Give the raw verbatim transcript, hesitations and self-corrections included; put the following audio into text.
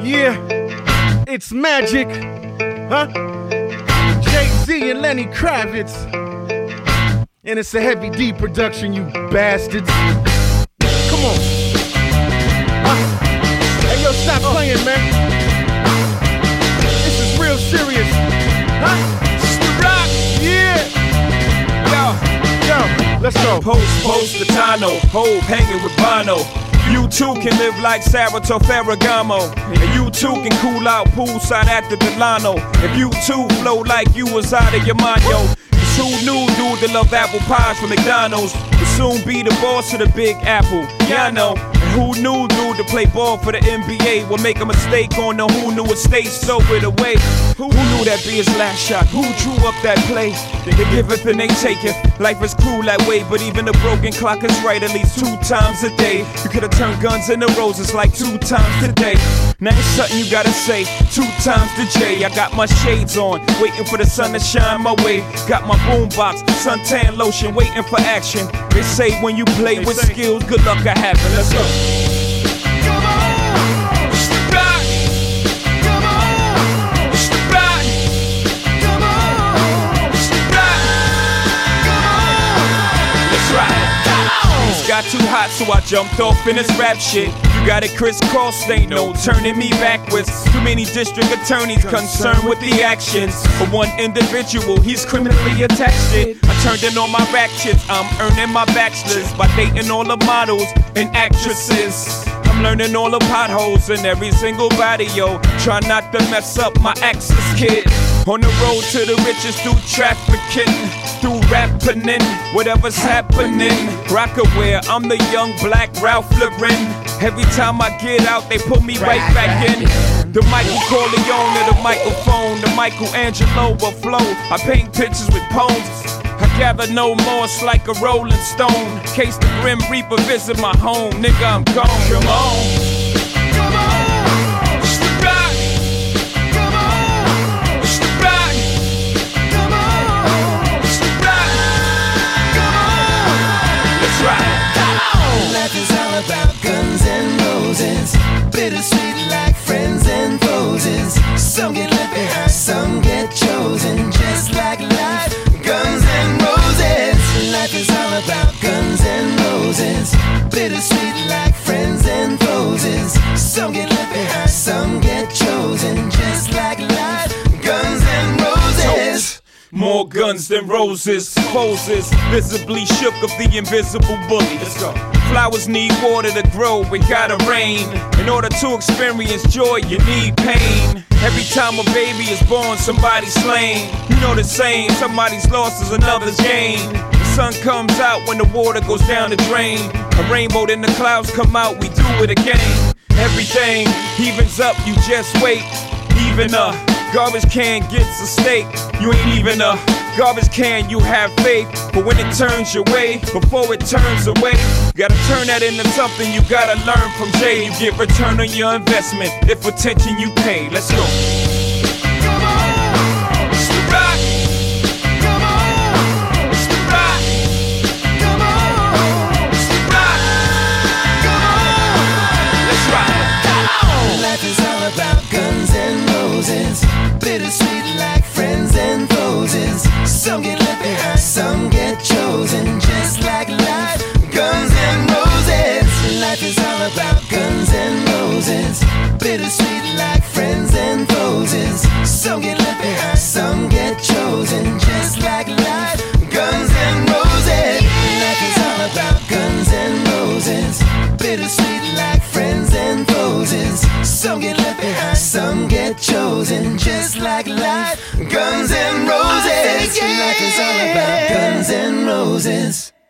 Yeah, it's magic, huh? Jay-Z and Lenny Kravitz. And it's a Heavy D production, you bastards. Come on. Huh? Hey, yo, stop playing, man. This is real serious. Huh? Rock, yeah. Yo, yo, let's go. Post, post, Latino, Hove hanging with Bono. You too can live like Saratoga Ferragamo. And you too can cool out poolside at the Delano. If you too flow like you was out of your mind, yo. Cause who knew dude that love apple pies from McDonald's would soon be the boss of the Big Apple? Yeah, I know. And who knew dude to play ball for the N B A would make a mistake on the who knew estate, so it away. Who knew that be his last shot? Who drew up that play? They giveth and they taketh. Life is cruel that way, but even a broken clock is right at least two times a day. You could've turned guns into roses like two times today. Now it's something you gotta say two times to J. I got my shades on, waiting for the sun to shine my way. Got my boombox, suntan lotion, waiting for action. They say when you play with skills, good luck a happen. Let's go. Come on, it's the rock. Come on, it's the rock. Come on, it's the rock. Come on, let's ride. It's got too hot, so I jumped off in this rap shit. You got it crisscrossed, ain't no turning me backwards. Too many district attorneys concerned with the actions. For one individual, he's criminally attached it. I turned in all my rap chips, I'm earning my bachelor's by dating all the models and actresses. I'm learning all the potholes in every single body, yo. Try not to mess up my access, kid. On the road to the riches through trafficking, through rapping, whatever's happening. Rockaware, I'm the young black Ralph Lauren. Every time I get out, they put me right back in. The Michael Corleone of the microphone, the Michelangelo of flow. I paint pictures with poems. I gather no remorse like a rolling stone. Case the Grim Reaper visit my home, nigga, I'm gone. Come on. come on, it's the rock. Come on, it's the rock. Come on, it's the rock. Come on, let's ride. Life is all about guns and roses, bittersweet like friends and foes. Some get left behind, some get chosen, just like life. Guns and roses. Life is all about guns and roses, bittersweet like friends and foes. Some get left behind, some get chosen, just like life. Guns and roses. More guns than roses, poses visibly shook of the invisible bully. Let's go. Flowers need water to grow, it gotta rain. In order to experience joy, you need pain. Every time a baby is born, somebody's slain. You know the saying, somebody's lost is another's gain. The sun comes out when the water goes down the drain. A rainbow, then the clouds come out, we do it again. Everything evens up, you just wait. Even a garbage can gets a steak. You ain't even a garbage can, you have faith. But when it turns your way, before it turns away, you gotta turn that into something you gotta learn from Jay. You get return on your investment if attention you pay. Let's go. come on, it's the rock. Come on, it's the rock. Come on, it's the rock. Come on, let's ride. Life is all about guns and roses, bittersweet like friends and foes. Some get left behind, some get chosen, just like life. Guns and roses. Life is all about guns and roses, bittersweet like friends and foes. Some get left behind, some get chosen, just like life. Guns and roses. Life is all about guns and roses, bittersweet like friends and foes. Some get left behind, some get chosen, just like life. Guns and roses. Life is all about guns and roses.